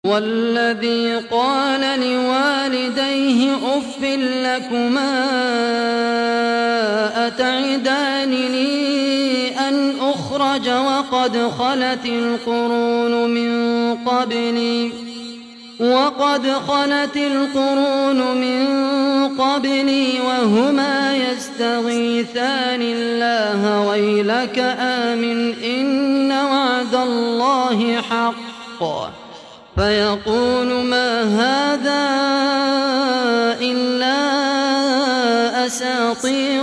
والذي قال لوالديه أف لكما أتعدانني أن أخرج وقد خلت القرون من قبلي وهما يستغيثان الله ويلك آمن إن وعد الله حق فيقول ما هذا إلا أساطير